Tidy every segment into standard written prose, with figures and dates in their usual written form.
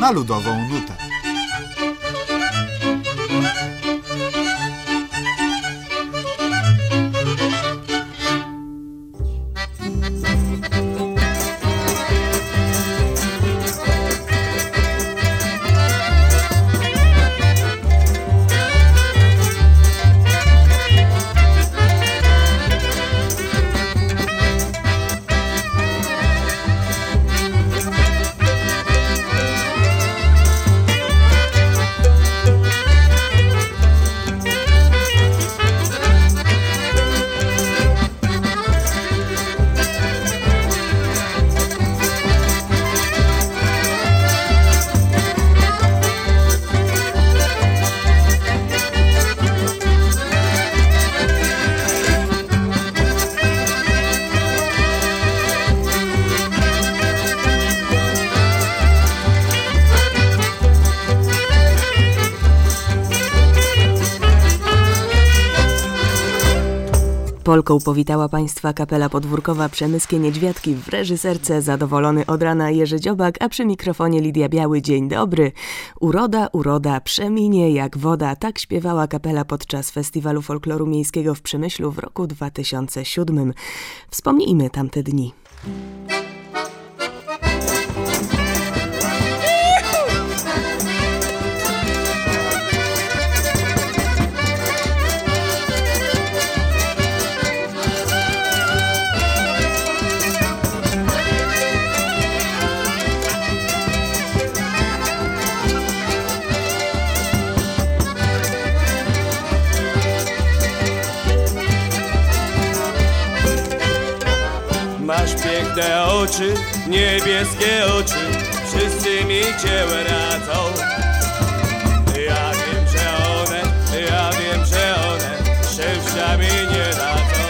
na ludową nutę. Polką powitała Państwa kapela podwórkowa Przemyskie Niedźwiadki, w reżyserce zadowolony od rana Jerzy Dziobak, a przy mikrofonie Lidia Biały. Dzień dobry. Uroda, uroda, przeminie jak woda. Tak śpiewała kapela podczas Festiwalu Folkloru Miejskiego w Przemyślu w roku 2007. Wspomnijmy tamte dni. Masz piękne oczy, niebieskie oczy, wszyscy mi cię radzą. Ja wiem, że one szczęścia mi nie dadzą.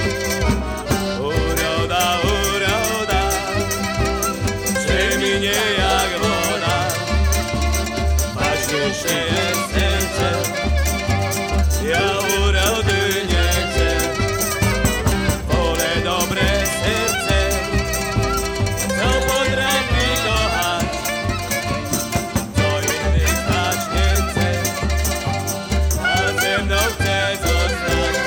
Uroda, uroda, przeminie jak woda. Ważniejsze jest serce, ja urody nie chcę. Wolę dobre serce, co potrafi kochać, co innych znać nie chce, a ze mną chce zostać.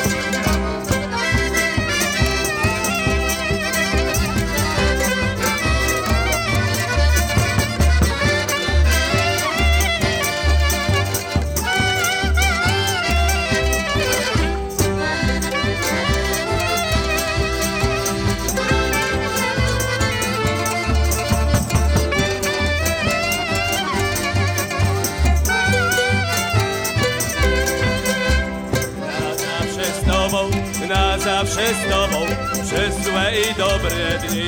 Na zawsze z Tobą, przez złe i dobre dni.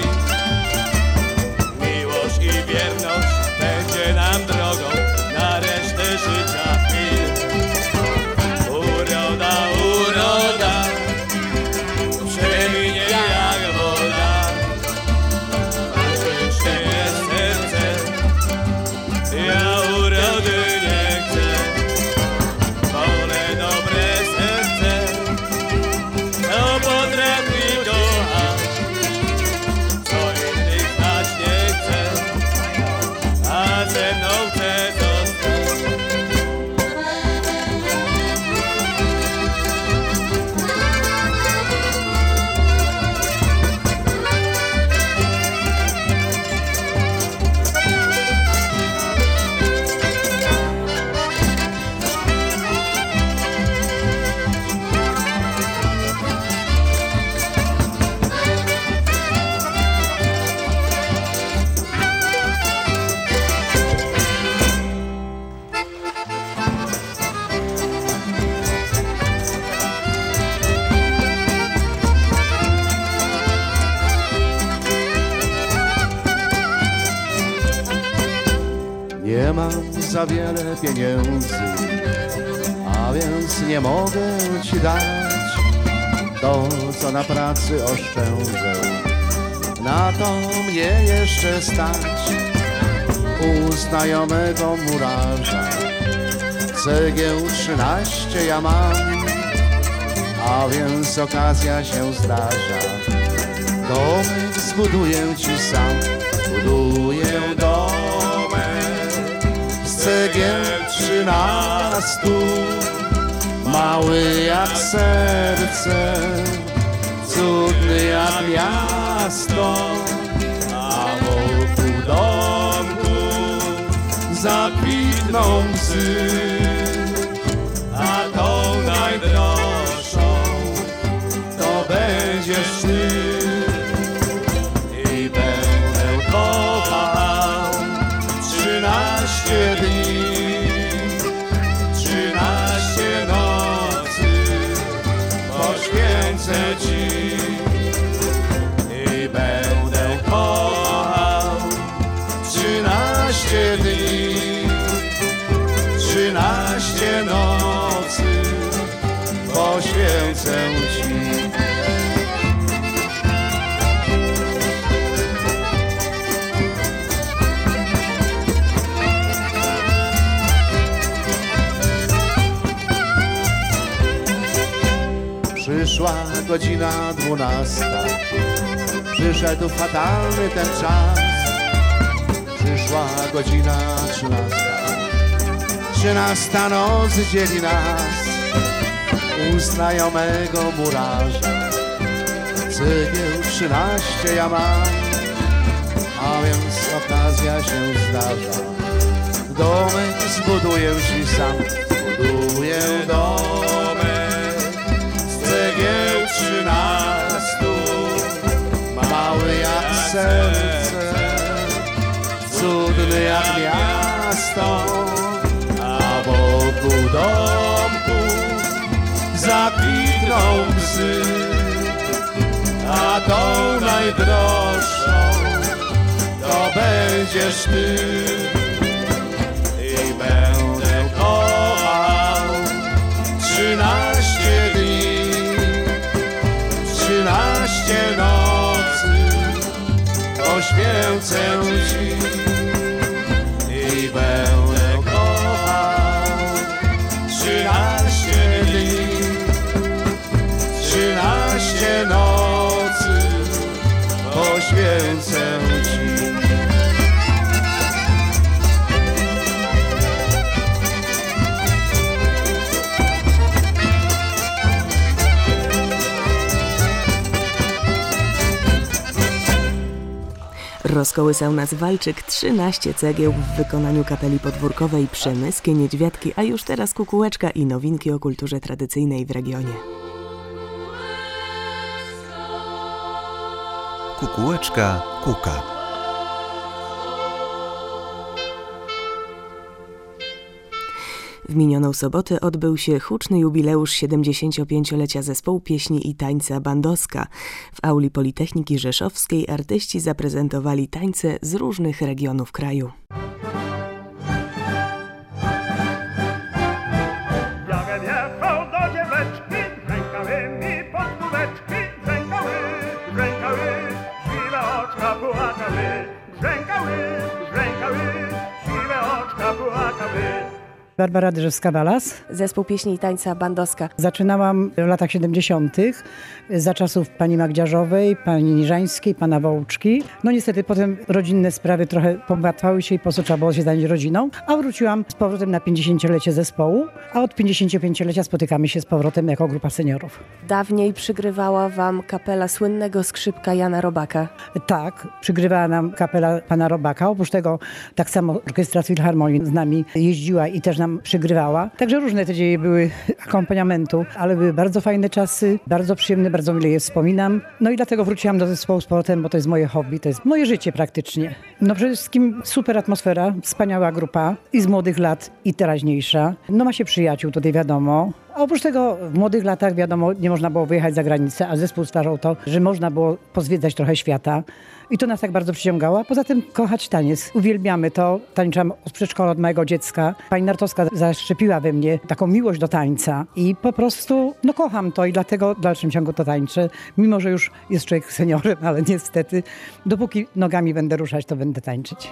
Miłość i wierność będzie nam drogą na resztę życia chwil. Uroda, uroda, przeminie jak woda. Ważniejsze jest serce, ja urody nie chcę. Wolę dobre serce, co potrafi kochać, co innych znać nie chce, a ze mną chce zostać. Nie mam za wiele pieniędzy, a więc nie mogę ci dać to, co na pracy oszczędzę. Na to mnie jeszcze stać. U znajomego murarza cegieł 13 ja mam, a więc okazja się zdarza. Domek zbuduję ci sam, buduję domek. cegieł 13, mały jak serce, cudny jak miasto, a wokół domku zakwitną łzy, a tą najdroższą to będziesz ty. I będę kochał 13 dni, 13 nocy poświęcę ci. I będę kochał 13 dni, 13 nocy poświęcę ci. Przyszła godzina 12, przyszedł fatalny ten czas. Przyszła godzina 13, 13 noc dzieli nas. U znajomego murarza cegieł 13 ja mam, a więc okazja się zdarza. Domek zbuduję ci sam, zbuduję domek z cegieł 13, mały jak serce, cudny jak miasto, a wokół domku zakwitną łzy, a tą najdroższą to będziesz ty. I będę kochał 13 dni, 13 nocy poświęcę ci. I będę kochał 13 dni, 13 nocy poświęcę ci. Rozkołysał nas walczyk 13 cegieł w wykonaniu kapeli podwórkowej Przemyskie Niedźwiadki, a już teraz kukułeczka i nowinki o kulturze tradycyjnej w regionie. Kukułeczka kuka. W minioną sobotę odbył się huczny jubileusz 75-lecia Zespołu Pieśni i Tańca Bandoska. W auli Politechniki Rzeszowskiej artyści zaprezentowali tańce z różnych regionów kraju. Barbara Dyrzewska-Balas. Zespół Pieśni i Tańca Bandoska. Zaczynałam w latach 70. za czasów pani Magdziarzowej, pani Niżańskiej, pana Wołczki. No niestety potem rodzinne sprawy trochę pogmatwały się i po prostu trzeba było się zająć rodziną. A wróciłam z powrotem na 50-lecie zespołu, a od 55-lecia spotykamy się z powrotem jako grupa seniorów. Dawniej przygrywała wam kapela słynnego skrzypka Jana Robaka. Tak, przygrywała nam kapela pana Robaka. Oprócz tego tak samo orkiestra Filharmonii z nami jeździła i też nam przygrywała. Także różne te dzieje były akompaniamentu, ale były bardzo fajne czasy, bardzo przyjemne, bardzo mile je wspominam. No i dlatego wróciłam do zespołu z powrotem, bo to jest moje hobby, to jest moje życie praktycznie. No przede wszystkim super atmosfera, wspaniała grupa i z młodych lat i teraźniejsza. No ma się przyjaciół, tutaj wiadomo. A oprócz tego w młodych latach, wiadomo, nie można było wyjechać za granicę, a zespół stwarzał to, że można było pozwiedzać trochę świata. I to nas tak bardzo przyciągało. A poza tym kochać taniec. Uwielbiamy to. Tańczam od przedszkola, od małego dziecka. Pani Nartowska zaszczepiła we mnie taką miłość do tańca. I po prostu kocham to i dlatego w dalszym ciągu to tańczę. Mimo że już jest człowiek seniorem, ale niestety dopóki nogami będę ruszać, to będę tańczyć.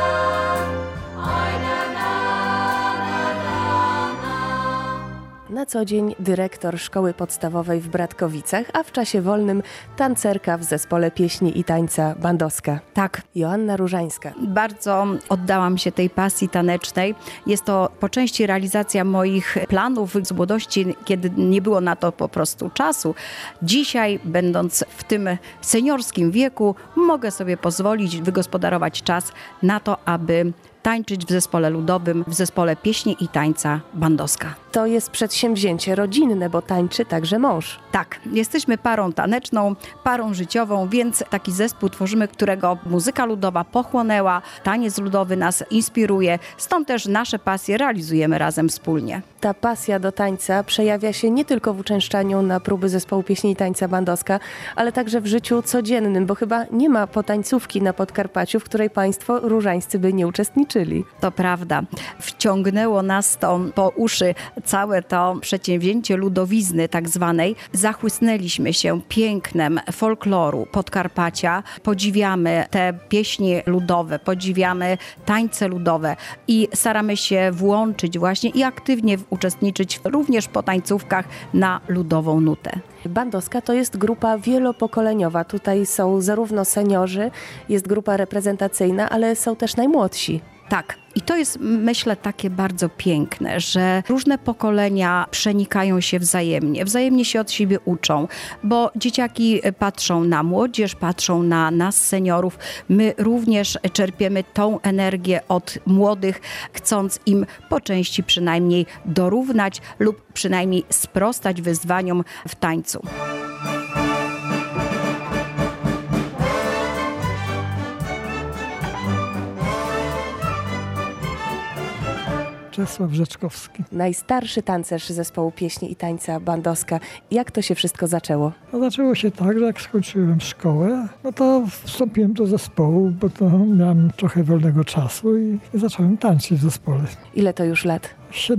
Na co dzień dyrektor szkoły podstawowej w Bratkowicach, a w czasie wolnym tancerka w zespole pieśni i tańca Bandowska. Tak. Joanna Różańska. Bardzo oddałam się tej pasji tanecznej. Jest to po części realizacja moich planów z młodości, kiedy nie było na to po prostu czasu. Dzisiaj, będąc w tym seniorskim wieku, mogę sobie pozwolić wygospodarować czas na to, aby tańczyć w zespole ludowym, w zespole pieśni i tańca Bandowska. To jest przedsięwzięcie rodzinne, bo tańczy także mąż. Tak, jesteśmy parą taneczną, parą życiową, więc taki zespół tworzymy, którego muzyka ludowa pochłonęła, taniec ludowy nas inspiruje, stąd też nasze pasje realizujemy razem wspólnie. Ta pasja do tańca przejawia się nie tylko w uczęszczaniu na próby zespołu pieśni i tańca Bandowska, ale także w życiu codziennym, bo chyba nie ma potańcówki na Podkarpaciu, w której państwo różańscy by nie uczestniczyli. To prawda. Wciągnęło nas to po uszy całe to przedsięwzięcie ludowizny tak zwanej. Zachłysnęliśmy się pięknem folkloru Podkarpacia. Podziwiamy te pieśni ludowe, podziwiamy tańce ludowe i staramy się włączyć właśnie i aktywnie uczestniczyć również po tańcówkach na ludową nutę. Bandowska to jest grupa wielopokoleniowa. Tutaj są zarówno seniorzy, jest grupa reprezentacyjna, ale są też najmłodsi. Tak. I to jest, myślę, takie bardzo piękne, że różne pokolenia przenikają się wzajemnie się od siebie uczą, bo dzieciaki patrzą na młodzież, patrzą na nas, seniorów. My również czerpiemy tą energię od młodych, chcąc im po części przynajmniej dorównać lub przynajmniej sprostać wyzwaniom w tańcu. Czesław Rzeczkowski. Najstarszy tancerz zespołu pieśni i tańca Bandowska. Jak to się wszystko zaczęło? No, zaczęło się tak, że jak skończyłem szkołę, no to wstąpiłem do zespołu, bo to miałem trochę wolnego czasu i zacząłem tańczyć w zespole. Ile to już lat?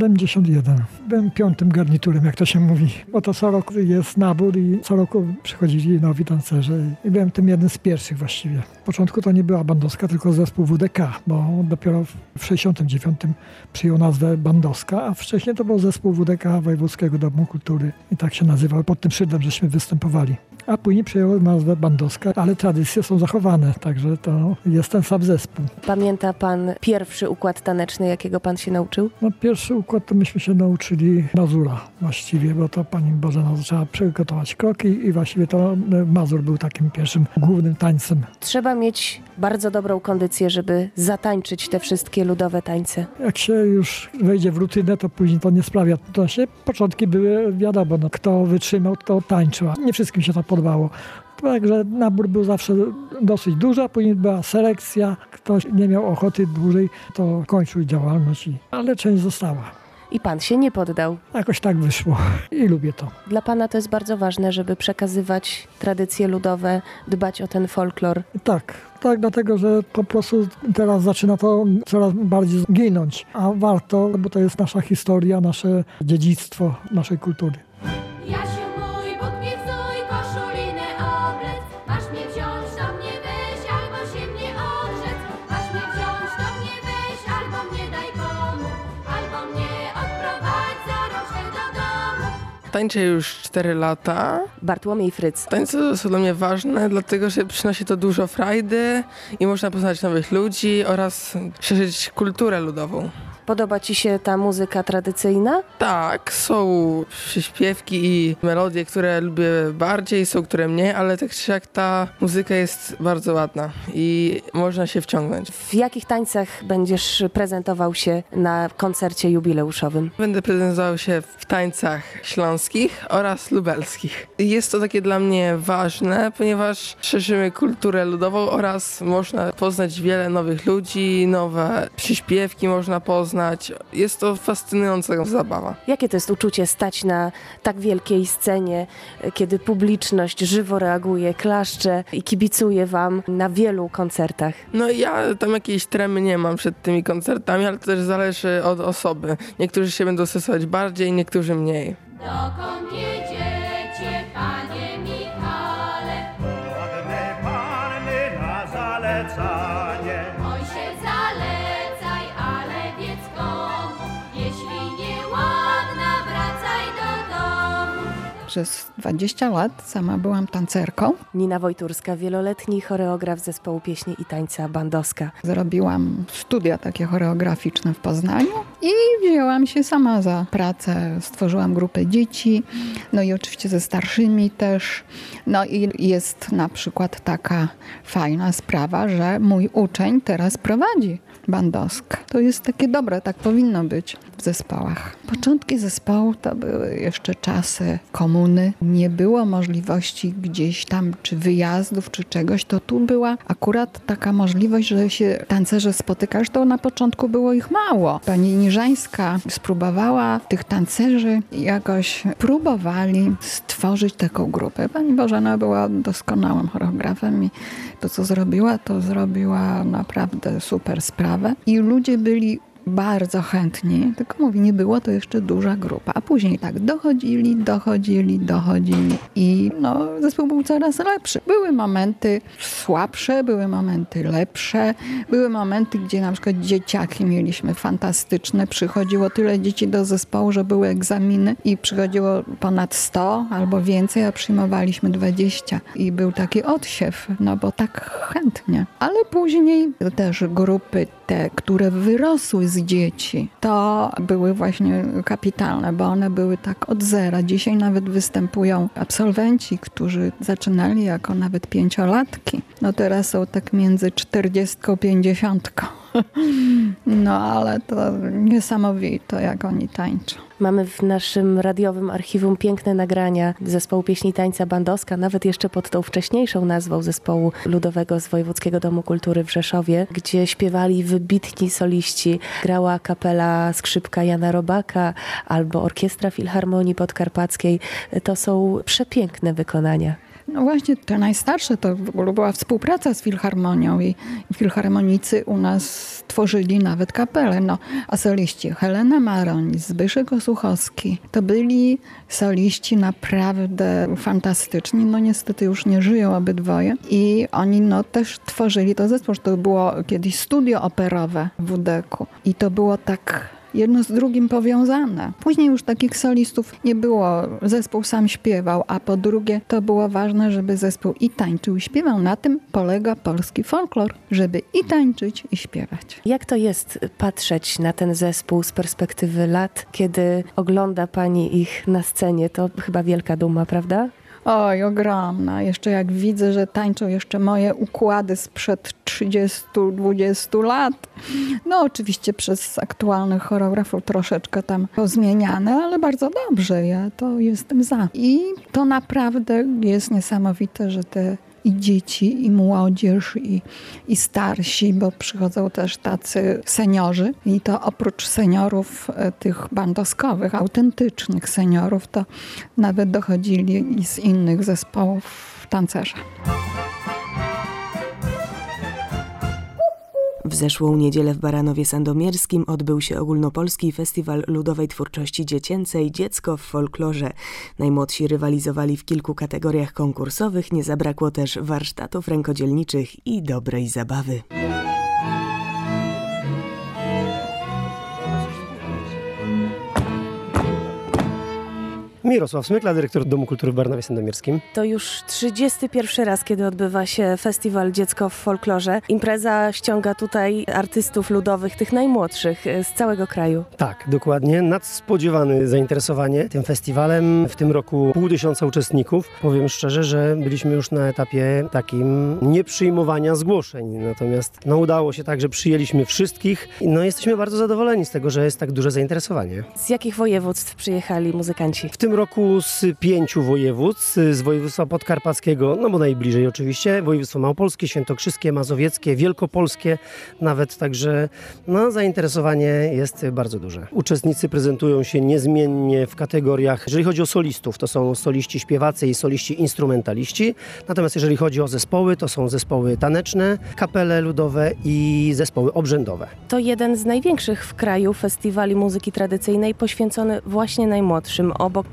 71. Byłem 5. garniturem, jak to się mówi, bo to co roku jest nabór i co roku przychodzili nowi tancerze i byłem tym jednym z pierwszych właściwie. W początku to nie była Bandowska, tylko zespół WDK, bo dopiero w 69 przyjął nazwę Bandowska, a wcześniej to był zespół WDK Wojewódzkiego Domu Kultury i tak się nazywał, pod tym szyldem żeśmy występowali. A później przyjął nazwę Bandowska, ale tradycje są zachowane, także to jest ten sam zespół. Pamięta pan pierwszy układ taneczny, jakiego pan się nauczył? No, pierwszy układ to myśmy się nauczyli Mazura właściwie, bo to pani Bożena zaczęła przygotować kroki i właściwie to Mazur był takim pierwszym głównym tańcem. Trzeba mieć bardzo dobrą kondycję, żeby zatańczyć te wszystkie ludowe tańce. Jak się już wejdzie w rutynę, to później to nie sprawia. To się początki były wiadomo, no, kto wytrzymał, to tańczył, a nie wszystkim się to podobało. Także nabór był zawsze dosyć duży, a później była selekcja. Ktoś nie miał ochoty dłużej, to kończył działalność, ale część została. I pan się nie poddał. Jakoś tak wyszło i lubię to. Dla pana to jest bardzo ważne, żeby przekazywać tradycje ludowe, dbać o ten folklor. Tak, dlatego, że po prostu teraz zaczyna to coraz bardziej ginąć, a warto, bo to jest nasza historia, nasze dziedzictwo naszej kultury. Jasiu mój, Bóg mnie wzuj, koszulinę oblec. Masz mnie wziąć, do mnie weź, albo się mnie odrzec. Masz mnie wziąć, do mnie weź, albo mnie daj komu, albo mnie odprowadź za rączkę do domu. Tańczę już 4 lata. Bartłomiej Fryc. Tańce są dla mnie ważne, dlatego że przynosi to dużo frajdy i można poznać nowych ludzi oraz szerzyć kulturę ludową. Podoba ci się ta muzyka tradycyjna? Tak, są przyśpiewki i melodie, które lubię bardziej, są które mniej, ale tak czy jak ta muzyka jest bardzo ładna i można się wciągnąć. W jakich tańcach będziesz prezentował się na koncercie jubileuszowym? Będę prezentował się w tańcach śląskich oraz lubelskich. Jest to takie dla mnie ważne, ponieważ szerzymy kulturę ludową oraz można poznać wiele nowych ludzi, nowe przyśpiewki można poznać. Jest to fascynująca zabawa. Jakie to jest uczucie stać na tak wielkiej scenie, kiedy publiczność żywo reaguje, klaszcze i kibicuje wam na wielu koncertach? No ja tam jakiejś tremy nie mam przed tymi koncertami, ale to też zależy od osoby. Niektórzy się będą stresować bardziej, niektórzy mniej. Dokąd jedziecie, panie Michale? Ładne panny na zalecanie. Oj się zalecaj, ale wiedz komu. Jeśli nieładna, wracaj do Przez 20 lat sama byłam tancerką. Nina Wojturska, wieloletni choreograf zespołu pieśni i tańca Bandowska. Zrobiłam studia takie choreograficzne w Poznaniu i wzięłam się sama za pracę. Stworzyłam grupę dzieci, no i oczywiście ze starszymi też. No i jest na przykład taka fajna sprawa, że mój uczeń teraz prowadzi Bandowskę. To jest takie dobre, tak powinno być w zespołach. Początki zespołu to były jeszcze czasy komuny. Nie było możliwości gdzieś tam, czy wyjazdów, czy czegoś. To tu była akurat taka możliwość, że się tancerze spotykasz. To na początku było ich mało. Pani Niżańska spróbowała tych tancerzy jakoś próbowali stworzyć taką grupę. Pani Bożena była doskonałym choreografem i to, co zrobiła, to zrobiła naprawdę super sprawę. I ludzie byli bardzo chętni, tylko mówię, nie było to jeszcze duża grupa. A później tak dochodzili i no, zespół był coraz lepszy. Były momenty słabsze, były momenty lepsze, były momenty, gdzie na przykład dzieciaki mieliśmy fantastyczne. Przychodziło tyle dzieci do zespołu, że były egzaminy i przychodziło ponad 100 albo więcej, a przyjmowaliśmy 20. I był taki odsiew, no bo tak chętnie. Ale później też grupy te, które wyrosły z dzieci, to były właśnie kapitalne, bo one były tak od zera. Dzisiaj nawet występują absolwenci, którzy zaczynali jako nawet 5-latki. No teraz są tak między 40 a 50. No ale to niesamowite, jak oni tańczą. Mamy w naszym radiowym archiwum piękne nagrania zespołu pieśni i tańca Bandowska, nawet jeszcze pod tą wcześniejszą nazwą zespołu ludowego z Wojewódzkiego Domu Kultury w Rzeszowie, gdzie śpiewali wybitni soliści. Grała kapela skrzypka Jana Robaka albo Orkiestra Filharmonii Podkarpackiej. To są przepiękne wykonania. No właśnie, te najstarsze to w ogóle była współpraca z Filharmonią i filharmonicy u nas tworzyli nawet kapelę. No, a soliści Helena Maroń, Zbyszek Osuchowski, to byli soliści naprawdę fantastyczni. No niestety już nie żyją obydwoje i oni no też tworzyli to zespół, że to było kiedyś studio operowe w WDK-u i to było tak jedno z drugim powiązane. Później już takich solistów nie było. Zespół sam śpiewał, a po drugie to było ważne, żeby zespół i tańczył, i śpiewał. Na tym polega polski folklor, żeby i tańczyć, i śpiewać. Jak to jest patrzeć na ten zespół z perspektywy lat, kiedy ogląda pani ich na scenie? To chyba wielka duma, prawda? Oj, ogromna. Jeszcze jak widzę, że tańczą jeszcze moje układy sprzed 30-20 lat. No oczywiście przez aktualnych choreografów troszeczkę tam pozmieniane, ale bardzo dobrze. Ja to jestem za. I to naprawdę jest niesamowite, że te i dzieci, i młodzież, i starsi, bo przychodzą też tacy seniorzy. I to oprócz seniorów tych bandowskowych, autentycznych seniorów, to nawet dochodzili i z innych zespołów tancerze. W zeszłą niedzielę w Baranowie Sandomierskim odbył się ogólnopolski festiwal ludowej twórczości dziecięcej Dziecko w folklorze. Najmłodsi rywalizowali w kilku kategoriach konkursowych, nie zabrakło też warsztatów rękodzielniczych i dobrej zabawy. Mirosław Smykla, dyrektor Domu Kultury w Baranowie Sandomierskim. To już 31. raz, kiedy odbywa się festiwal Dziecko w folklorze. Impreza ściąga tutaj artystów ludowych, tych najmłodszych z całego kraju. Tak, dokładnie. Nadspodziewane zainteresowanie tym festiwalem. W tym roku 500 uczestników. Powiem szczerze, że byliśmy już na etapie takim nieprzyjmowania zgłoszeń. Natomiast udało się tak, że przyjęliśmy wszystkich. Jesteśmy bardzo zadowoleni z tego, że jest tak duże zainteresowanie. Z jakich województw przyjechali muzykanci? W tym roku z 5 województw, z województwa podkarpackiego, bo najbliżej oczywiście, województwo małopolskie, świętokrzyskie, mazowieckie, wielkopolskie nawet, także zainteresowanie jest bardzo duże. Uczestnicy prezentują się niezmiennie w kategoriach, jeżeli chodzi o solistów, to są soliści śpiewacy i soliści instrumentaliści, natomiast jeżeli chodzi o zespoły, to są zespoły taneczne, kapele ludowe i zespoły obrzędowe. To jeden z największych w kraju festiwali muzyki tradycyjnej poświęcony właśnie najmłodszym, obok przecież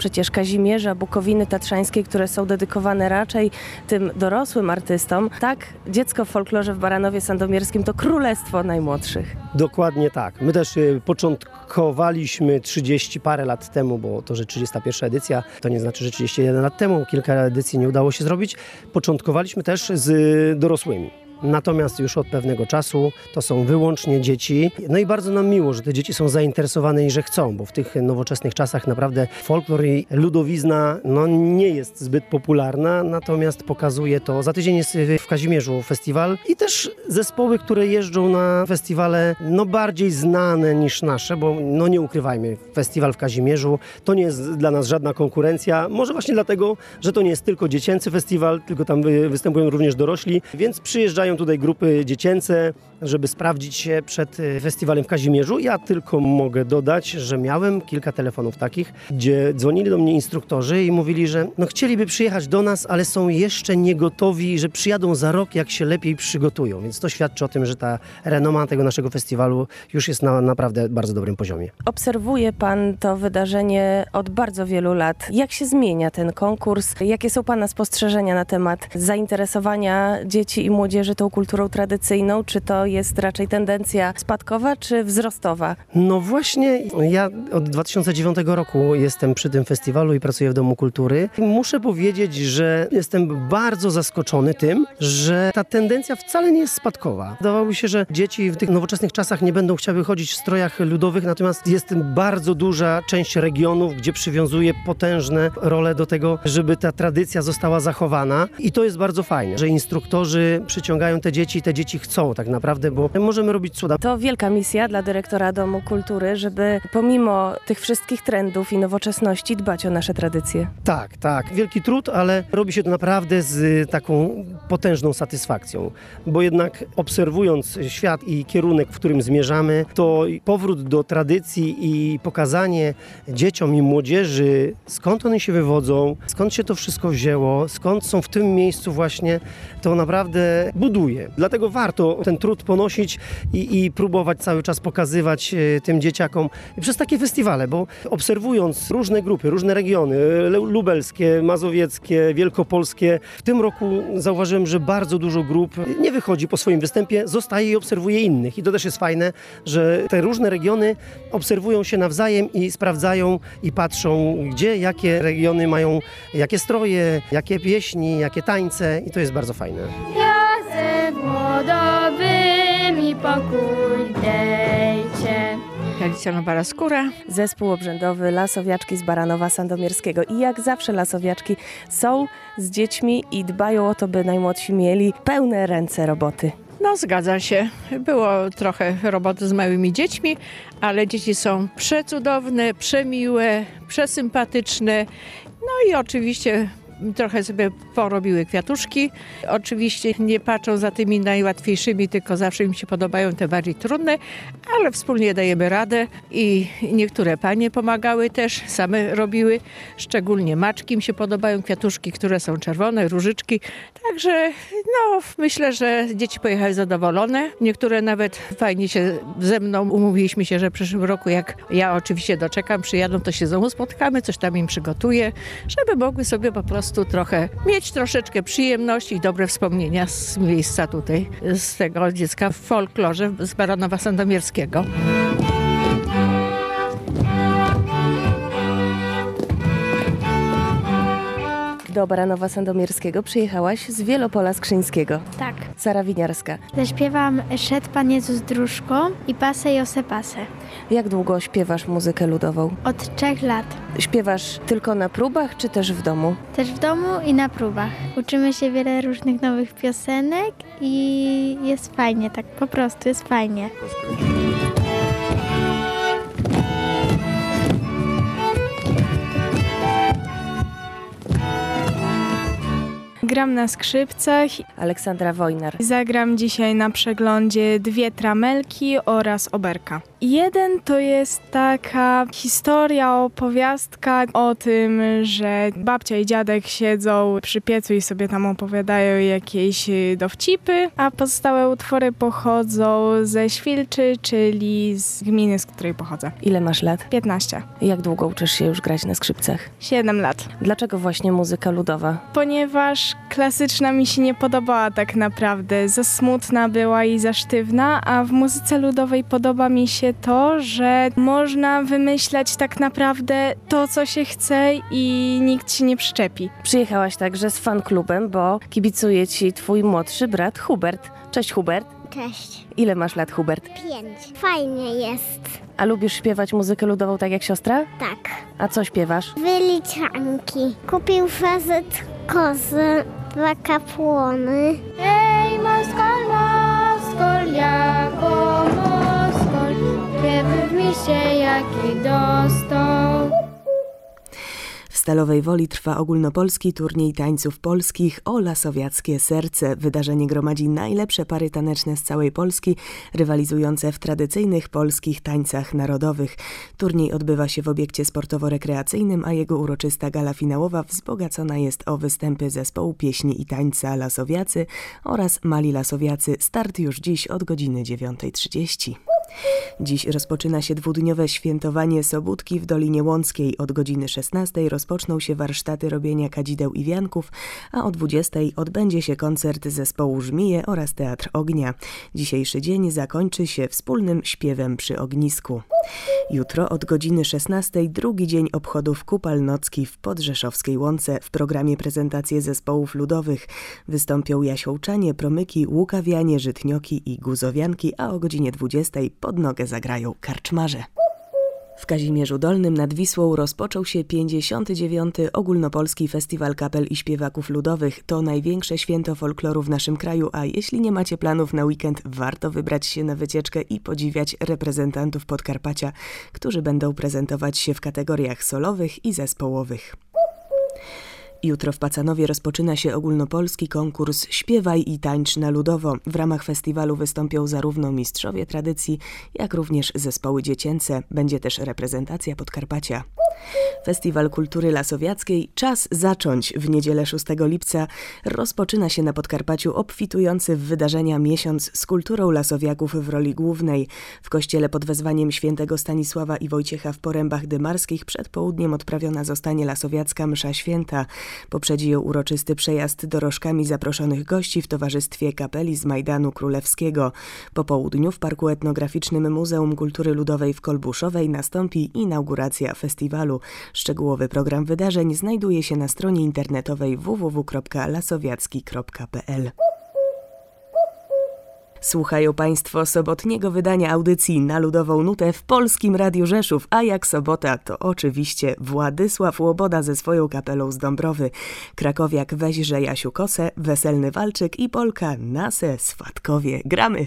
przecież Kazimierza, Bukowiny Tatrzańskiej, które są dedykowane raczej tym dorosłym artystom. Tak, dziecko w folklorze w Baranowie Sandomierskim to królestwo najmłodszych. Dokładnie tak. My też początkowaliśmy 30 parę lat temu, bo to, że 31 edycja, to nie znaczy, że 31 lat temu, kilka edycji nie udało się zrobić. Początkowaliśmy też z dorosłymi. Natomiast już od pewnego czasu to są wyłącznie dzieci. No i bardzo nam miło, że te dzieci są zainteresowane i że chcą, bo w tych nowoczesnych czasach naprawdę folklor i ludowizna nie jest zbyt popularna, natomiast pokazuje to. Za tydzień jest w Kazimierzu festiwal i też zespoły, które jeżdżą na festiwale bardziej znane niż nasze, bo nie ukrywajmy, festiwal w Kazimierzu to nie jest dla nas żadna konkurencja. Może właśnie dlatego, że to nie jest tylko dziecięcy festiwal, tylko tam występują również dorośli, więc przyjeżdżają tutaj grupy dziecięce, żeby sprawdzić się przed festiwalem w Kazimierzu. Ja tylko mogę dodać, że miałem kilka telefonów takich, gdzie dzwonili do mnie instruktorzy i mówili, że chcieliby przyjechać do nas, ale są jeszcze nie gotowi, że przyjadą za rok, jak się lepiej przygotują. Więc to świadczy o tym, że ta renoma tego naszego festiwalu już jest na naprawdę bardzo dobrym poziomie. Obserwuje pan to wydarzenie od bardzo wielu lat. Jak się zmienia ten konkurs? Jakie są pana spostrzeżenia na temat zainteresowania dzieci i młodzieży tą kulturą tradycyjną? Czy to jest raczej tendencja spadkowa czy wzrostowa? No właśnie, ja od 2009 roku jestem przy tym festiwalu i pracuję w Domu Kultury. Muszę powiedzieć, że jestem bardzo zaskoczony tym, że ta tendencja wcale nie jest spadkowa. Wydawało się, że dzieci w tych nowoczesnych czasach nie będą chciały chodzić w strojach ludowych, natomiast jest bardzo duża część regionów, gdzie przywiązuje potężne role do tego, żeby ta tradycja została zachowana. I to jest bardzo fajne, że instruktorzy przyciągają te dzieci chcą tak naprawdę, bo możemy robić cuda. To wielka misja dla dyrektora Domu Kultury, żeby pomimo tych wszystkich trendów i nowoczesności dbać o nasze tradycje. Tak. Wielki trud, ale robi się to naprawdę z taką potężną satysfakcją, bo jednak obserwując świat i kierunek, w którym zmierzamy, to powrót do tradycji i pokazanie dzieciom i młodzieży, skąd one się wywodzą, skąd się to wszystko wzięło, skąd są w tym miejscu właśnie, to naprawdę buduje. Dlatego warto ten trud ponosić i próbować cały czas pokazywać tym dzieciakom przez takie festiwale, bo obserwując różne grupy, różne regiony, lubelskie, mazowieckie, wielkopolskie, w tym roku zauważyłem, że bardzo dużo grup nie wychodzi po swoim występie, zostaje i obserwuje innych. I to też jest fajne, że te różne regiony obserwują się nawzajem i sprawdzają i patrzą, gdzie, jakie regiony mają, jakie stroje, jakie pieśni, jakie tańce i to jest bardzo fajne. Razem młodowymi pokój dejcie. Alicja Nowara-Skóra. Zespół obrzędowy Lasowiaczki z Baranowa Sandomierskiego. I jak zawsze lasowiaczki są z dziećmi i dbają o to, by najmłodsi mieli pełne ręce roboty. No zgadza się. Było trochę roboty z małymi dziećmi, ale dzieci są przecudowne, przemiłe, przesympatyczne. No i oczywiście trochę sobie porobiły kwiatuszki. Oczywiście nie patrzą za tymi najłatwiejszymi, tylko zawsze im się podobają te bardziej trudne, ale wspólnie dajemy radę i niektóre panie pomagały też, same robiły. Szczególnie maczki im się podobają, kwiatuszki, które są czerwone, różyczki. Także myślę, że dzieci pojechały zadowolone. Niektóre nawet fajnie się ze mną umówiliśmy się, że w przyszłym roku, jak ja oczywiście doczekam, przyjadą, to się znowu spotkamy, coś tam im przygotuję, żeby mogły sobie po prostu mieć troszeczkę przyjemności i dobre wspomnienia z miejsca tutaj, z tego dziecka w folklorze z Baranowa Sandomierskiego. Do Baranowa Sandomierskiego przyjechałaś z Wielopola Skrzyńskiego. Tak. Sara Winiarska. Zaśpiewam Szedł Pan Jezus dróżką i Pasę Jose Pasę. Jak długo śpiewasz muzykę ludową? Od 3 lat. Śpiewasz tylko na próbach, czy też w domu? Też w domu i na próbach. Uczymy się wiele różnych nowych piosenek i jest fajnie, tak po prostu jest fajnie. Gram na skrzypcach. Aleksandra Wojnar. Zagram dzisiaj na przeglądzie 2 tramelki oraz oberka. Jeden to jest taka historia, opowiastka o tym, że babcia i dziadek siedzą przy piecu i sobie tam opowiadają jakieś dowcipy, a pozostałe utwory pochodzą ze Świlczy, czyli z gminy, z której pochodzę. Ile masz lat? 15. Jak długo uczysz się już grać na skrzypcach? 7 lat. Dlaczego właśnie muzyka ludowa? Ponieważ klasyczna mi się nie podobała tak naprawdę. Za smutna była i za sztywna, a w muzyce ludowej podoba mi się to, że można wymyślać tak naprawdę to, co się chce i nikt się nie przyczepi. Przyjechałaś także z fanklubem, bo kibicuje ci twój młodszy brat Hubert. Cześć Hubert. Cześć. Ile masz lat, Hubert? 5. Fajnie jest. A lubisz śpiewać muzykę ludową tak jak siostra? Tak. A co śpiewasz? Wyliczanki. Kupił facet kozy, 2 kapłony. Ej, Moskol, jako Moskol, gdyby w misie jaki dostał. W Stalowej Woli trwa ogólnopolski turniej tańców polskich o Lasowiackie Serce. Wydarzenie gromadzi najlepsze pary taneczne z całej Polski, rywalizujące w tradycyjnych polskich tańcach narodowych. Turniej odbywa się w obiekcie sportowo-rekreacyjnym, a jego uroczysta gala finałowa wzbogacona jest o występy zespołu pieśni i tańca Lasowiacy oraz Mali Lasowiacy. Start już dziś od godziny 9:30. Dziś rozpoczyna się dwudniowe świętowanie Sobótki w Dolinie Łąckiej. Od godziny 16 rozpoczną się warsztaty robienia kadzideł i wianków, a o 20 odbędzie się koncert zespołu Żmije oraz Teatr Ognia. Dzisiejszy dzień zakończy się wspólnym śpiewem przy ognisku. Jutro od godziny 16 drugi dzień obchodów Kupal Nocki w Podrzeszowskiej Łące. W programie prezentacje zespołów ludowych. Wystąpią jasiołczanie, promyki, łukawianie, żytnioki i guzowianki, a o godzinie 20 pod nogę zagrają karczmarze. W Kazimierzu Dolnym nad Wisłą rozpoczął się 59. Ogólnopolski Festiwal Kapel i Śpiewaków Ludowych. To największe święto folkloru w naszym kraju, a jeśli nie macie planów na weekend, warto wybrać się na wycieczkę i podziwiać reprezentantów Podkarpacia, którzy będą prezentować się w kategoriach solowych i zespołowych. Jutro w Pacanowie rozpoczyna się ogólnopolski konkurs Śpiewaj i tańcz na ludowo. W ramach festiwalu wystąpią zarówno mistrzowie tradycji, jak również zespoły dziecięce. Będzie też reprezentacja Podkarpacia. Festiwal Kultury Lasowiackiej Czas zacząć. W niedzielę 6 lipca rozpoczyna się na Podkarpaciu obfitujący w wydarzenia miesiąc z kulturą lasowiaków w roli głównej. W kościele pod wezwaniem świętego Stanisława i Wojciecha w Porębach Dymarskich przed południem odprawiona zostanie lasowiacka msza święta. Poprzedzi ją uroczysty przejazd dorożkami zaproszonych gości w towarzystwie kapeli z Majdanu Królewskiego. Po południu w Parku Etnograficznym Muzeum Kultury Ludowej w Kolbuszowej nastąpi inauguracja festiwalu. Szczegółowy program wydarzeń znajduje się na stronie internetowej www.lasowiacki.pl. Słuchają Państwo sobotniego wydania audycji Na Ludową Nutę w Polskim Radiu Rzeszów, a jak sobota to oczywiście Władysław Łoboda ze swoją kapelą z Dąbrowy, krakowiak Weźże Jasiu Kosę, Weselny Walczyk i Polka Nasę Swatkowie. Gramy!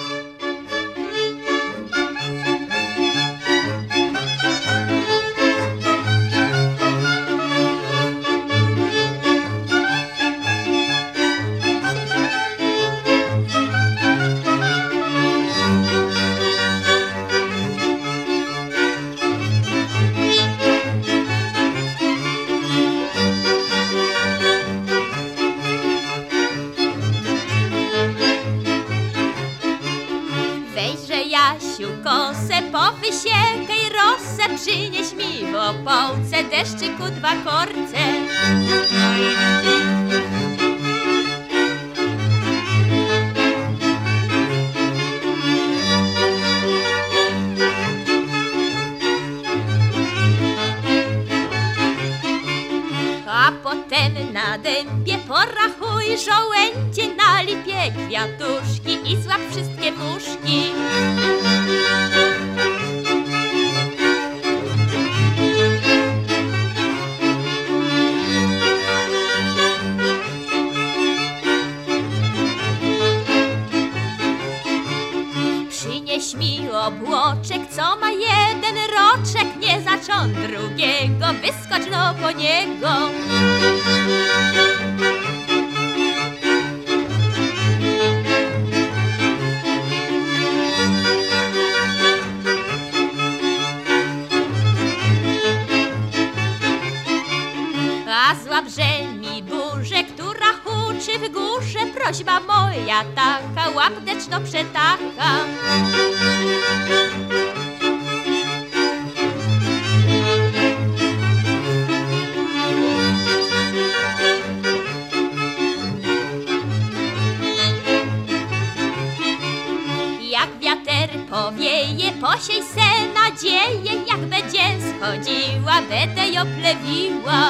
Powysiekaj rosę, przynieś mi w opałce deszczyku 2 korce. A potem na dębie porachuj żołędzie, na lipie kwiatuszki i złap wszystkie muszki. Przynieś mi obłoczek, co ma 1 roczek, nie zaczął drugiego, wyskocz no po niego. prośba moja taka, łapdeczno przetaka. Jak wiater powieje, posiej se nadzieję, jak będzie schodziła, będę ją plewiła.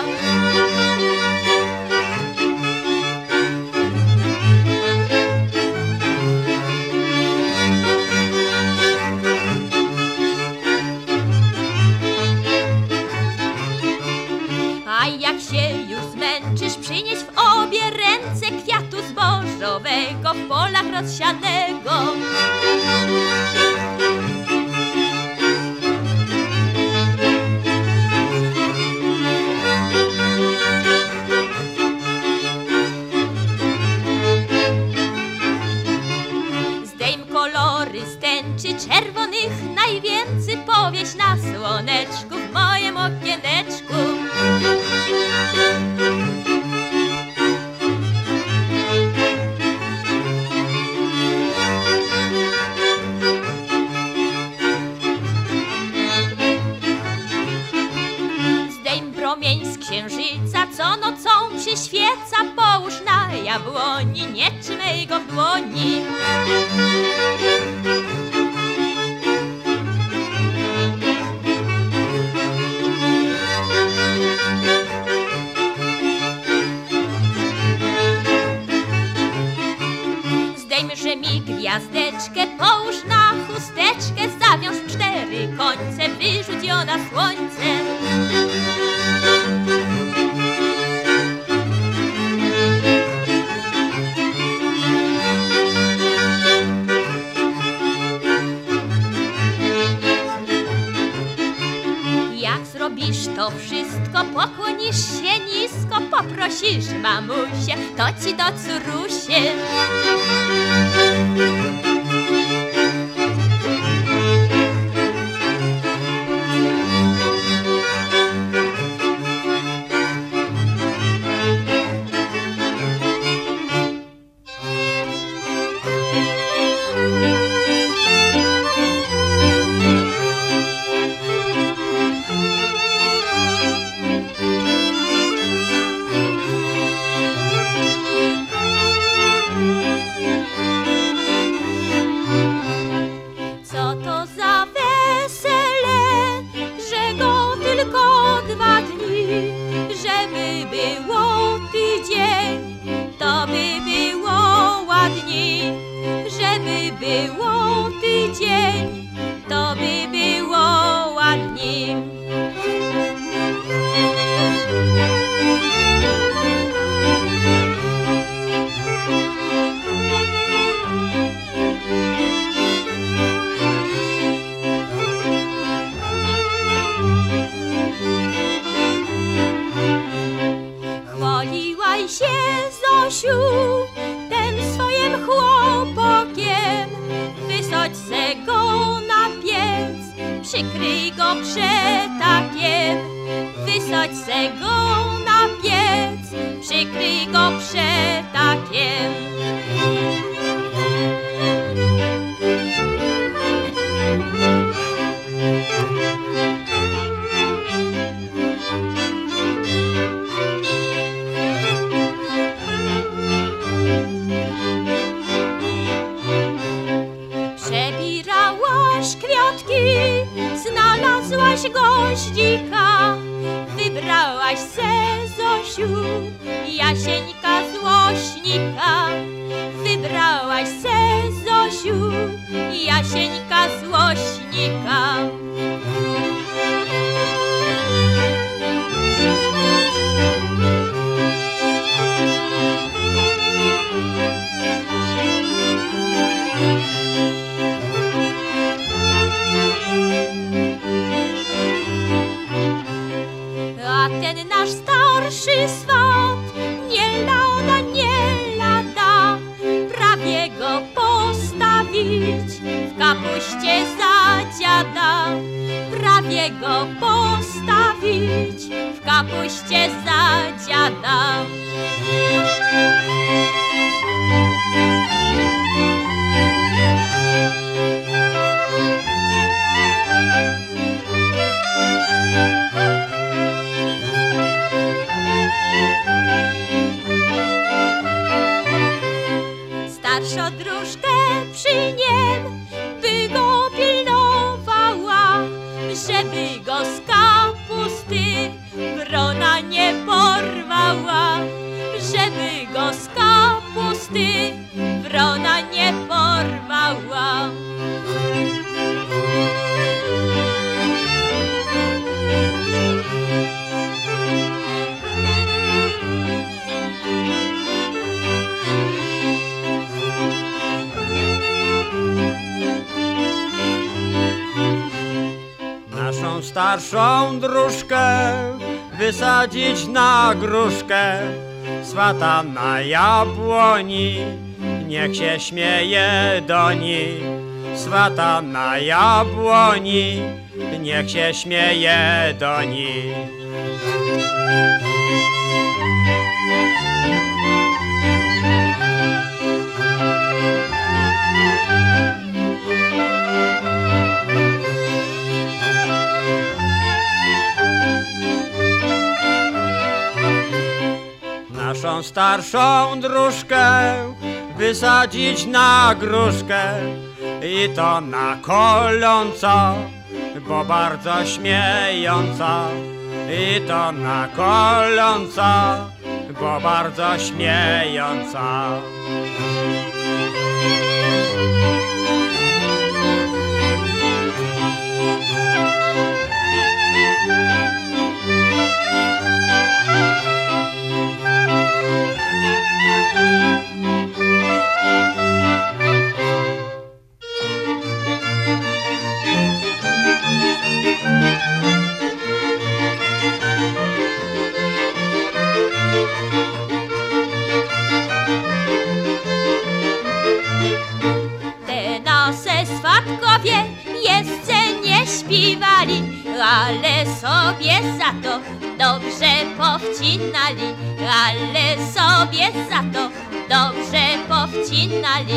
A jak się już zmęczysz, przynieś w obie ręce kwiatu zbożowego w polach rozsianego. Zdejm kolory z tęczy czerwonych najwięcej, powieś na słoneczku w mojem okieneczku. Zdejm promień z księżyca, co nocą przyświeca, połóż na jabłoni, nie trzymaj go w dłoni. Zdejmże mi gwiazdeczkę, połóż na chusteczkę, zawiąż w 4 końce, wyrzuć ją na słońce. Jak zrobisz to wszystko, pokłonisz się nisko, poprosisz mamusię, to ci do córusie. Co to za wesele, że go tylko 2 dni, żeby było tydzień, to by było ładniej. Żeby było tydzień, to by było ładniej. Chwaliłaś się, Zosiu, tym swoim chłopokiem. Wysadź se go na piec, przykryj go przetakiem. Wysadź se go na piec, przykryj go przetakiem. Przebirałaś kwiatki, znalazłaś goździka. Wybrałaś se, Zosiu, Jasieńka złośnika. Wybrałaś se, Zosiu, Jasieńka złośnika. A ten nasz starszy swat nie lada prawie go postawić w kapuście za dziada. Prawie go postawić w kapuście za dziada. starszą dróżkę wysadzić na gruszkę, swata na jabłoni, niech się śmieje do niej. Swata na jabłoni, niech się śmieje do niej. Naszą starszą dróżkę wysadzić na gruszkę i to na koląco, bo bardzo śmiejąca. I to na koląco, bo bardzo śmiejąca. Te nasze swatkowie jeszcze nie śpiewali, ale sobie za to dobrze powcinali, ale sobie za to dobrze powcinali.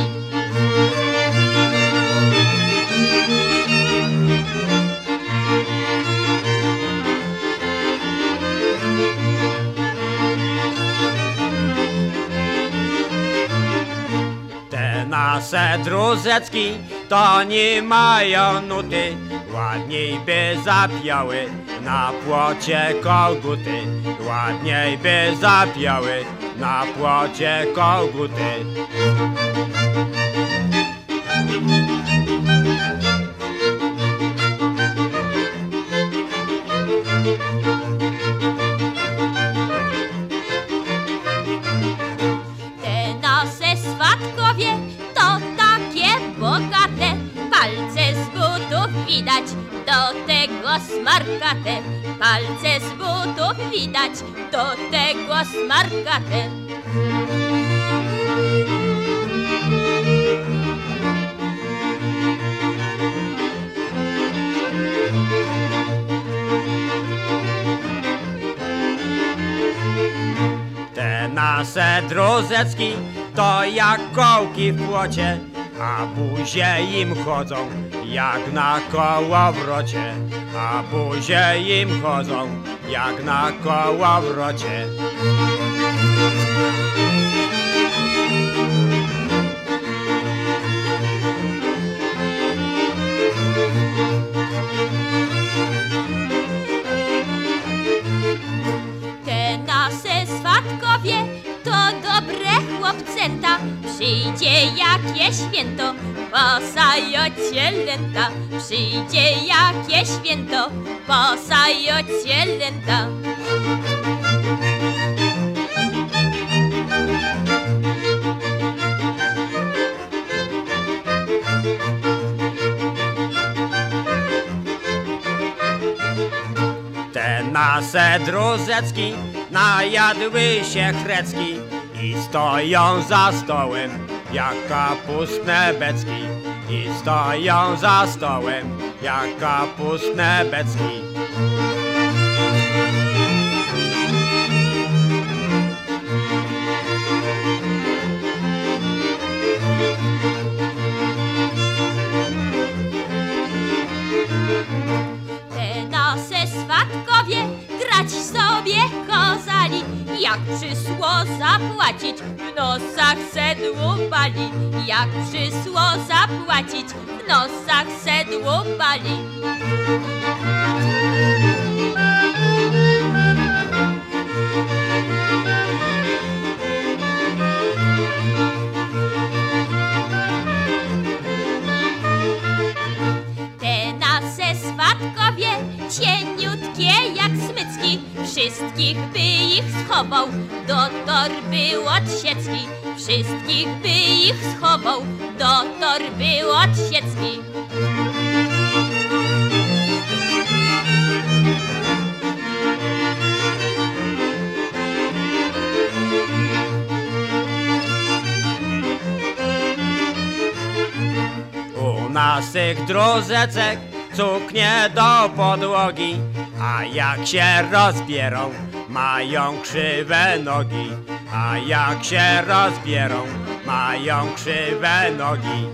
Te nasze druzecki to nie mają nuty, ładniej by zapiały na płocie koguty, ładniej by zapiały na płocie koguty. Te nasze swatkowie to takie bogate, palce z butów widać, do tego smarkate. Palce z butów widać, do tego smarkate. Te nasze druzecki to jak kołki w płocie, a buzie im chodzą jak na kołowrocie, a buzie im chodzą jak na kołowrocie. Te nasze swatkowie to dobre chłopcęta, przyjdzie jakie święto, posają cielęta. Przyjdzie jakie święto, posają cielęta. Te nasze druzecki najadły się chrecki i stoją za stołem jak kapustne becki, i stoją za stołem jak kapustne becki. Te nasze swatkowie grać sobie kozali, jak przysło zapłacić, w nosach sedło bali. Jak przysło zapłacić, w nosach sedło bali. Te nasze swatkowie cieniutkie jak smycki, wszystkich by ich schował do torby łodsiecki. Wszystkich by ich schował do torby łodsiecki. naszych dróżeczek cuknie do podłogi, a jak się rozbierą, mają krzywe nogi. A jak się rozbierą, mają krzywe nogi.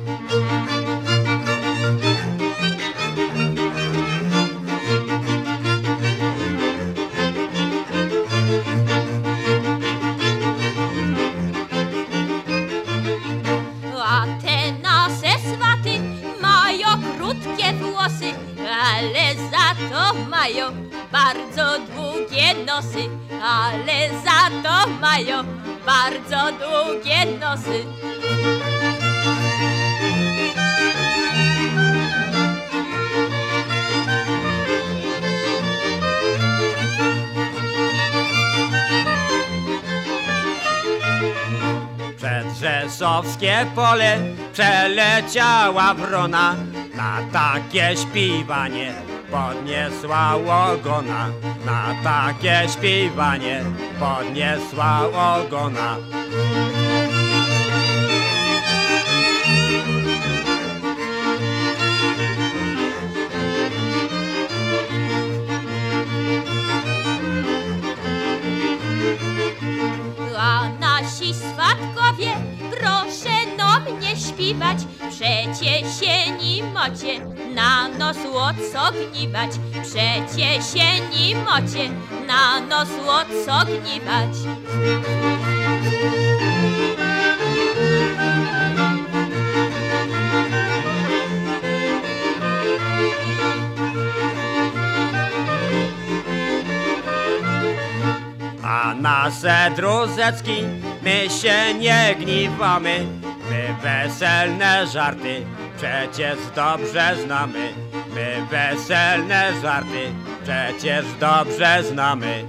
A te nasze swaty mają krótkie włosy, ale za to mają bardzo długie nosy. Ale za to mają bardzo długie nosy. Przez rzeszowskie pole przeleciała wrona, na takie śpiewanie podniosła ogona. Na takie śpiewanie podniosła ogona. A nasi swatkowie, proszę no mnie śpiewać, przecie się nie mocie na nos odsogniwać. Przecie się nie mocie na nos odsogniwać. A nasze dróżeczki, my się nie gniewamy, my weselne żarty przecież dobrze znamy. My weselne żarty przecież dobrze znamy.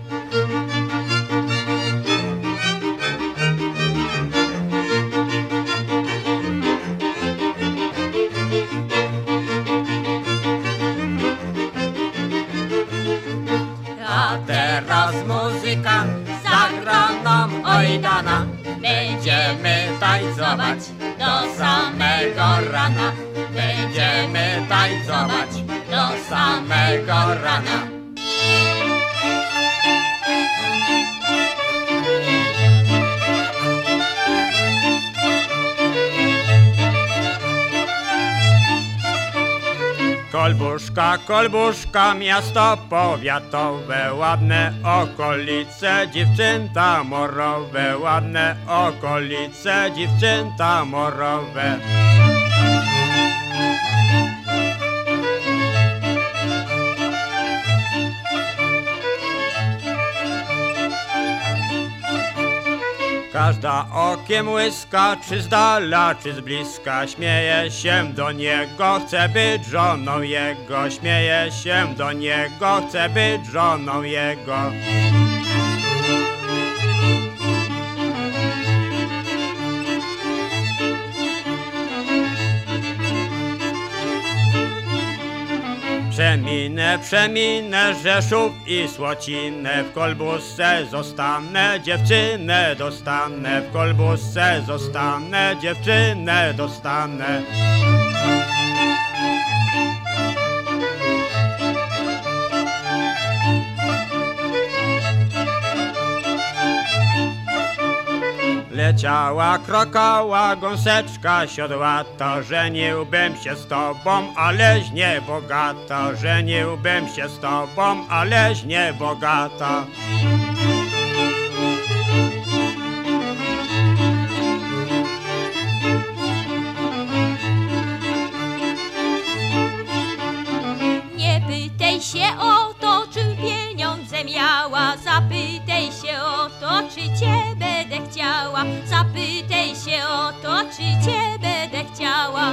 A teraz muzyka zagraną ojdana. Będziemy tańcować do samego rana. Będziemy tańcować do samego rana. Kolbuszka, Kolbuszka, miasto powiatowe, ładne okolice, dziewczęta morowe, ładne okolice, dziewczęta morowe. Każda okiem łyska, czy z dala, czy z bliska, śmieje się do niego, chce być żoną jego. Śmieje się do niego, chce być żoną jego. Przeminę, przeminę Rzeszów i Słocinę, w Kolbusce zostanę, dziewczynę dostanę, w Kolbusce zostanę, dziewczynę dostanę. Leciała, krokała gąseczka siodłata, żeniłbym się z tobą, aleś nie bogata. Żeniłbym się z tobą, aleś nie bogata. Nie pytaj się o to, czy pieniądze miała. Zapytaj się o to, czy cię będę chciała. Zapytaj się o to, czy cię będę chciała.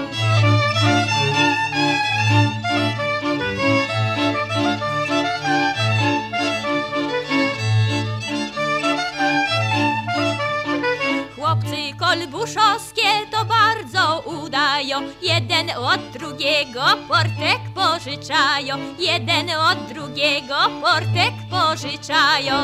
Chłopcy kolbuszowskie to bardzo udają. Jeden od drugiego portek pożyczają. Jeden od drugiego portek pożyczają.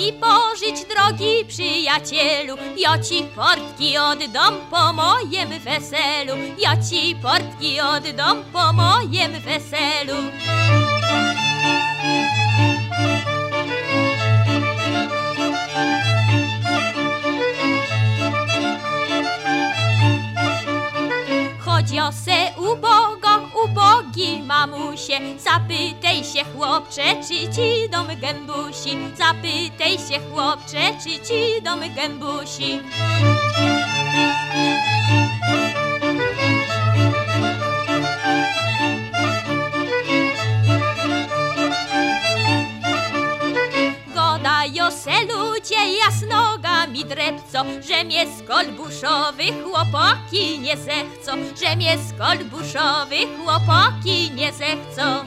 mi pożyć, drogi przyjacielu, ja ci portki oddam po mojem weselu, ja ci portki oddam po mojem weselu. Chodzio se ubogi mamusie, zapytaj się chłopcze, czy ci dom gębusi, zapytaj się chłopcze, czy ci dom gębusi. Godają se ludzie jasnogami drepco, że mnie z kolbuszowy chłopaki nie zechcą, że mnie z kolbuszowy chłopaki nie zechcą.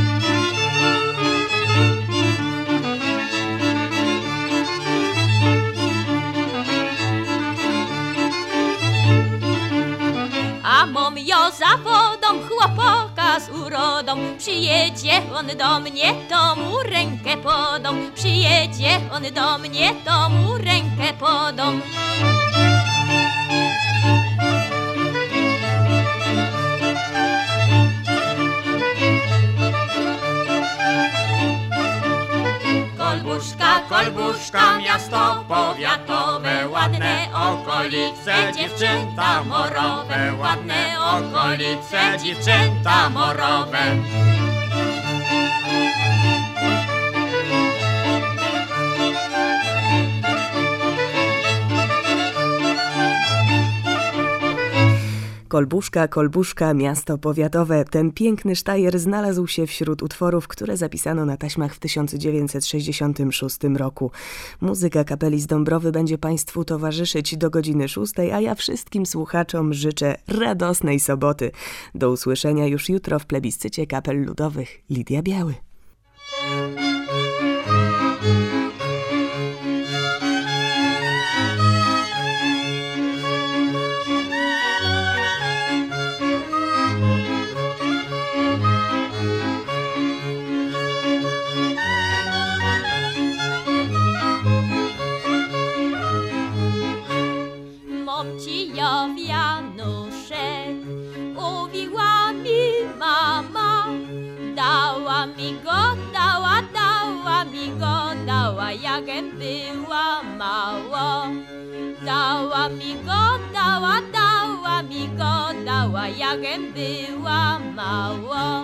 A mam ja zawodą chłopaka z urodą, przyjedzie on do mnie, to mu rękę podam, przyjedzie on do mnie, to mu rękę podam. Kolbuszka, Kolbuszka, miasto powiatowe, ładne okolice, dziewczęta morowe, ładne okolice, dziewczęta morowe. Kolbuszka, Kolbuszka, miasto powiatowe. Ten piękny sztajer znalazł się wśród utworów, które zapisano na taśmach w 1966 roku. Muzyka kapeli z Dąbrowy będzie Państwu towarzyszyć do godziny 6, a ja wszystkim słuchaczom życzę radosnej soboty. Do usłyszenia już jutro w plebiscycie kapel ludowych. Lidia Biały. Jagem była mało. Dała mi go, dała, jagem była mało.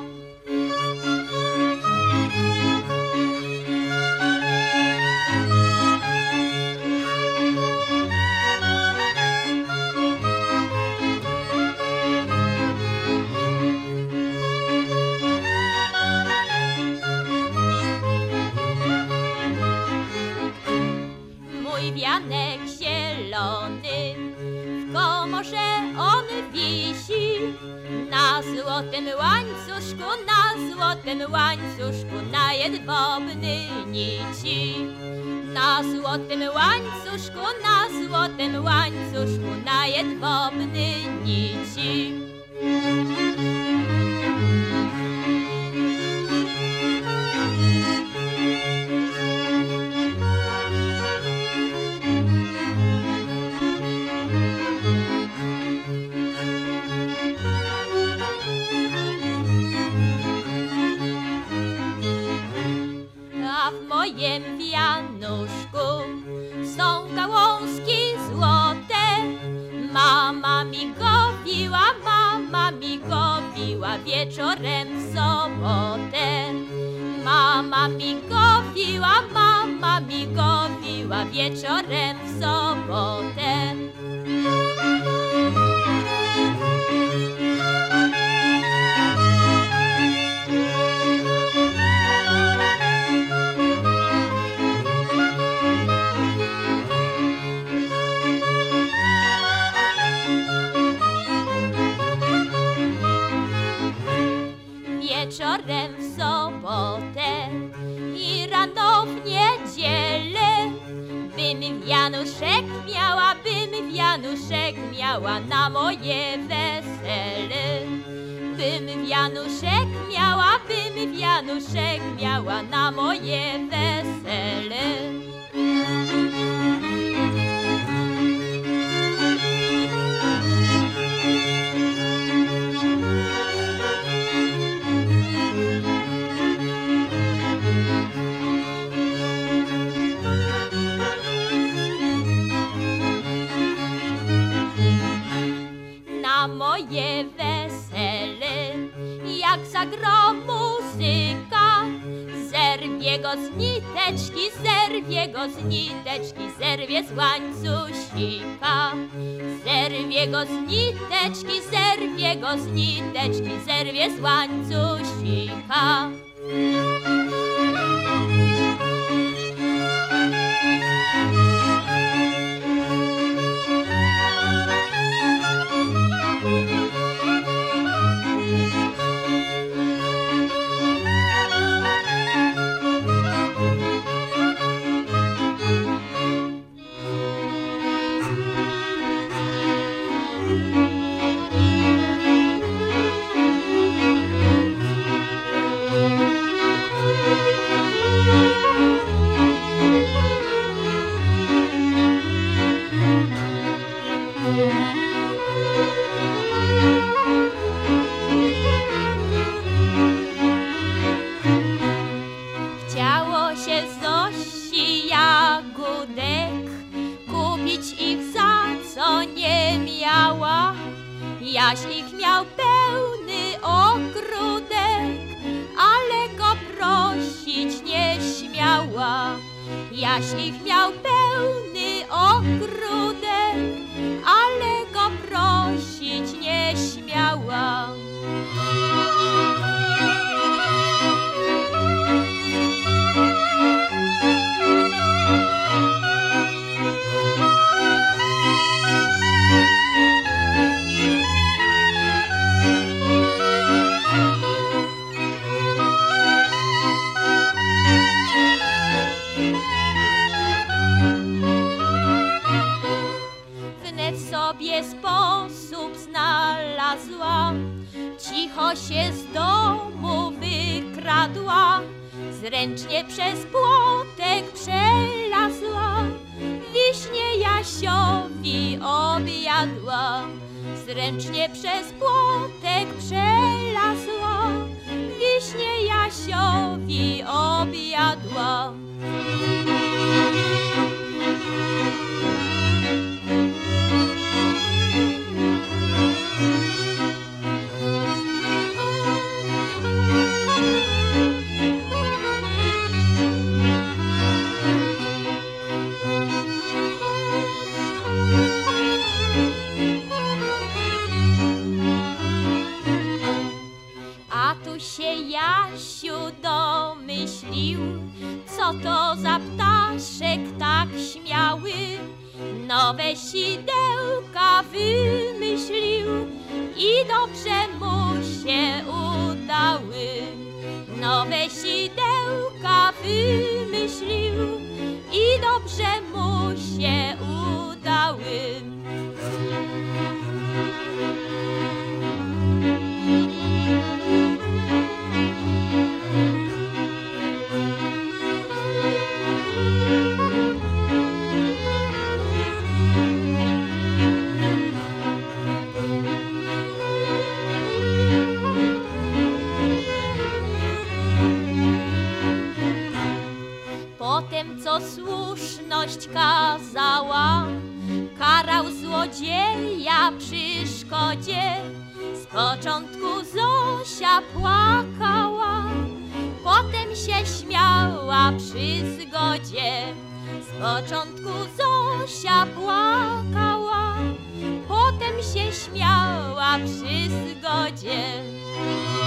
Wianek zielony, w komorze on wisi, na złotym łańcuszku, na jedwabny nici. Na złotym łańcuszku, na jedwabny nici. mojem wianuszku są gałązki złote. Mama mi gowiła wieczorem w sobotę. Mama mi gowiła wieczorem w sobotę. Wieczorem w sobotę i rano w niedzielę bym wianuszek miała na moje wesele. Bym wianuszek miała na moje wesele. zerwie z łańcucika. Zerwie go z niteczki, zerwie z łańcucika. Chciało się Zosi jagódek, kupić ich za co nie miała. Jaś ich miał pełny ogródek, ale go prosić nie śmiała. Jaś ich miał pełny ogródek, ale go prosić nie śmiała. Wnet sobie sposób znalazła, cicho się z domu wykradła, zręcznie przez płotek przelazła, wiśnie Jasiowi objadła. Zręcznie przez płotek przelazła, wiśnie Jasiowi objadła. A tu się Jasiu domyślił, co to za ptaszek tak śmiały. Nowe sidełka wymyślił i dobrze mu się udały. Nowe sidełka wymyślił i dobrze mu się udały. Potem co słuszność kazała, karał złodzieja przy szkodzie. Z początku Zosia płakała, potem się śmiała przy zgodzie. Z początku Zosia płakała, potem się śmiała przy zgodzie.